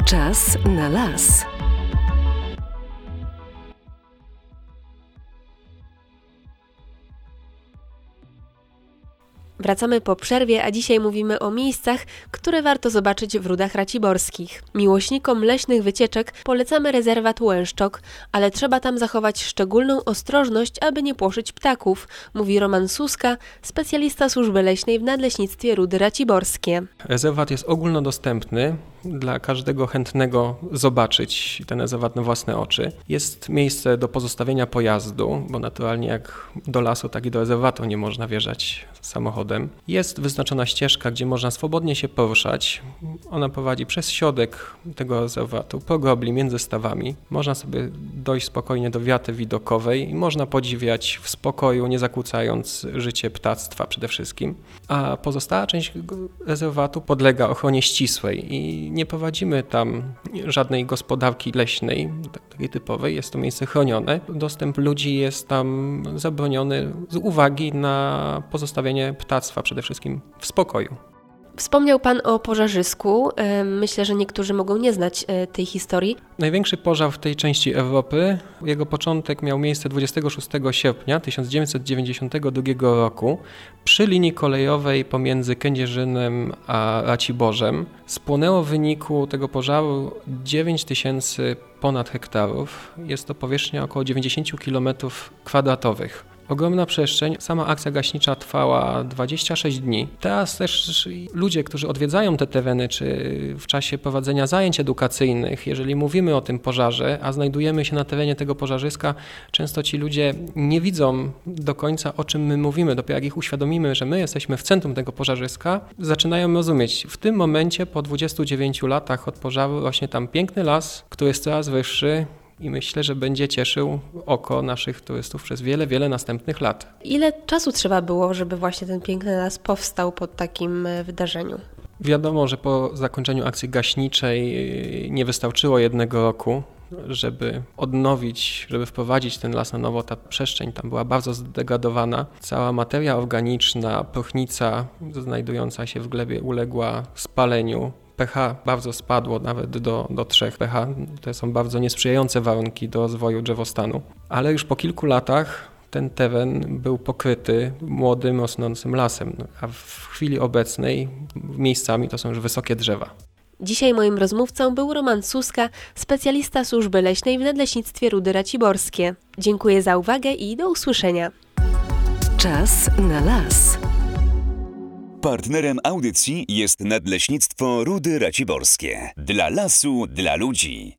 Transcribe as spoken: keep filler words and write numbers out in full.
Czas na las. Wracamy po przerwie, a dzisiaj mówimy o miejscach, które warto zobaczyć w Rudach Raciborskich. Miłośnikom leśnych wycieczek polecamy rezerwat Łęszczok, ale trzeba tam zachować szczególną ostrożność, aby nie płoszyć ptaków, mówi Roman Suska, specjalista służby leśnej w Nadleśnictwie Rudy Raciborskie. Rezerwat jest ogólnodostępny dla każdego chętnego zobaczyć ten rezerwat na własne oczy. Jest miejsce do pozostawienia pojazdu, bo naturalnie jak do lasu, tak i do rezerwatu nie można wjeżdżać samochodem. Jest wyznaczona ścieżka, gdzie można swobodnie się poruszać. Ona prowadzi przez środek tego rezerwatu, po grobli między stawami. Można sobie dojść spokojnie do wiaty widokowej i można podziwiać w spokoju, nie zakłócając życie ptactwa przede wszystkim. A pozostała część rezerwatu podlega ochronie ścisłej i nie prowadzimy tam żadnej gospodarki leśnej, takiej typowej. Jest to miejsce chronione. Dostęp ludzi jest tam zabroniony z uwagi na pozostawienie ptactwa przede wszystkim w spokoju. Wspomniał Pan o pożarzysku. Myślę, że niektórzy mogą nie znać tej historii. Największy pożar w tej części Europy, jego początek miał miejsce dwudziestego szóstego sierpnia tysiąc dziewięćset dziewięćdziesiątego drugiego roku przy linii kolejowej pomiędzy Kędzierzynem a Raciborzem. Spłonęło w wyniku tego pożaru dziewięć tysięcy ponad hektarów. Jest to powierzchnia około dziewięćdziesiąt kilometrów kwadratowych. Ogromna przestrzeń, sama akcja gaśnicza trwała dwadzieścia sześć dni. Teraz też ludzie, którzy odwiedzają te tereny, czy w czasie prowadzenia zajęć edukacyjnych, jeżeli mówimy o tym pożarze, a znajdujemy się na terenie tego pożarzyska, często ci ludzie nie widzą do końca, o czym my mówimy. Dopiero jak ich uświadomimy, że my jesteśmy w centrum tego pożarzyska, zaczynają rozumieć. W tym momencie, po dwudziestu dziewięciu latach od pożaru, rośnie tam piękny las, który jest coraz wyższy, i myślę, że będzie cieszył oko naszych turystów przez wiele, wiele następnych lat. Ile czasu trzeba było, żeby właśnie ten piękny las powstał po takim wydarzeniu? Wiadomo, że po zakończeniu akcji gaśniczej nie wystarczyło jednego roku, żeby odnowić, żeby wprowadzić ten las na nowo. Ta przestrzeń tam była bardzo zdegradowana. Cała materia organiczna, prochnica znajdująca się w glebie uległa spaleniu. pH bardzo spadło, nawet do, do trzech pH. To są bardzo niesprzyjające warunki do rozwoju drzewostanu. Ale już po kilku latach ten teren był pokryty młodym, rosnącym lasem, a w chwili obecnej miejscami to są już wysokie drzewa. Dzisiaj moim rozmówcą był Roman Suska, specjalista służby leśnej w Nadleśnictwie Rudy Raciborskie. Dziękuję za uwagę i do usłyszenia. Czas na las. Partnerem audycji jest Nadleśnictwo Rudy Raciborskie. Dla lasu, dla ludzi.